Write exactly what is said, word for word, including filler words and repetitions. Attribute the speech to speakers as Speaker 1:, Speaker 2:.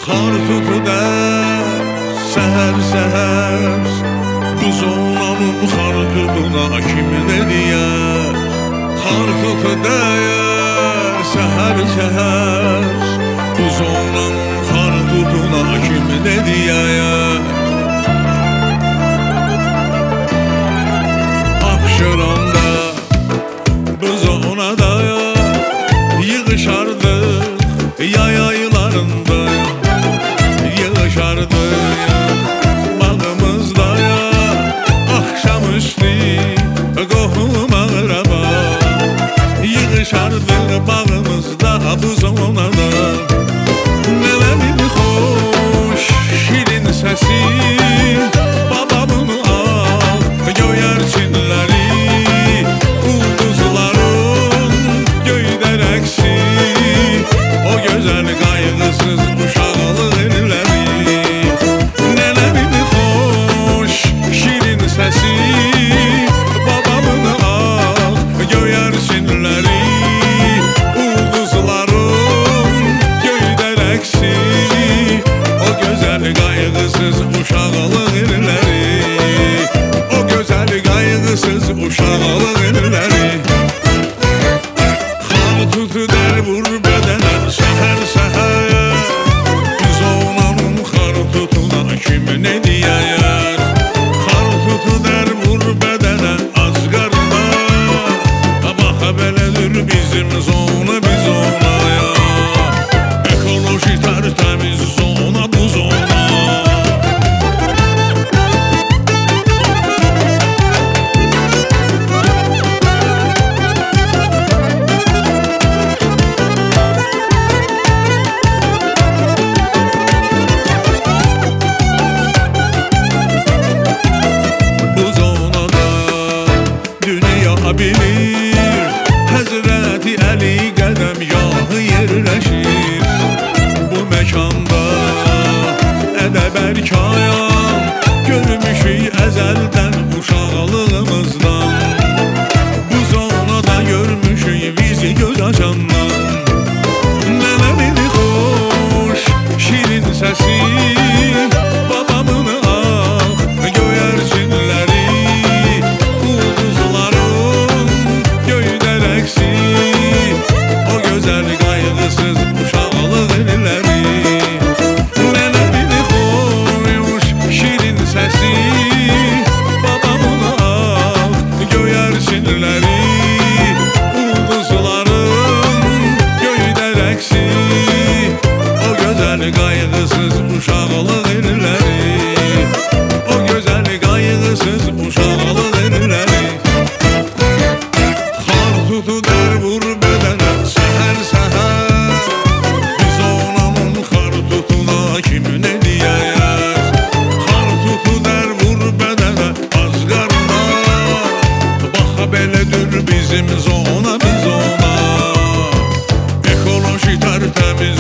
Speaker 1: Kar tutuda seher seher bu zonanın kar tutuna kim ne diyer? Kar tutuda seher seher bu zonanın kar tutuna kim ne diyer? Abşıranda bu zonada yığışardık yay aylarında. Yığışardık bağımızda ya akşamüstü qohum ağraba. Yığışardık bağımızda bu zonada. Nelerin hoş şirin sesi babamın ah göyerçinleri. Ulduzların göydə rəqsi o gözəl qayğısız uşaqlıq illəri. Nələrin xoş şirin səsi babamın ah göyərçinləri. Ulduzların göydə rəqsi o gözəl qayğısız uşaqlıq illəri. O gözəl qayğısız uşaqlıq illəri. Xar tutuder vur bədənə səhər səhər zonanın xar tutuna kim ne diyər? Xar tutuder vur bədənə az qarına. Baxa belədir bizim zona biz zonaya. Ekoloji tərtəmiz zona bu zona. Bilir Həzrəti Əli qədəm yağı yerləşir bu məkanda. Ədəb ərkayam görmüşük əzəldən uşaqlığımızdan. Bu zonada görmüşük bizi göz açandan. Nələrin xoş şirin səsi babamın ah göyərçinləri. O gözəl qayğısız uşaqlıq illəri. Nələrin xoş şirin səsi babamın ah göyərçinləri. Ulduzların göydə rəqsi o gözəl qayğısız uşaqlıq illəri. O gözəl qayğısız uşaqlıq illəri. Xar tutuder vur bədənə səhər səhər biz onanın xar tutuna kim ne diyər? Xar tutuder vur bədənə az qarına. Baxa belədir bizim zona biz ona. Ekoloji tərtəmiz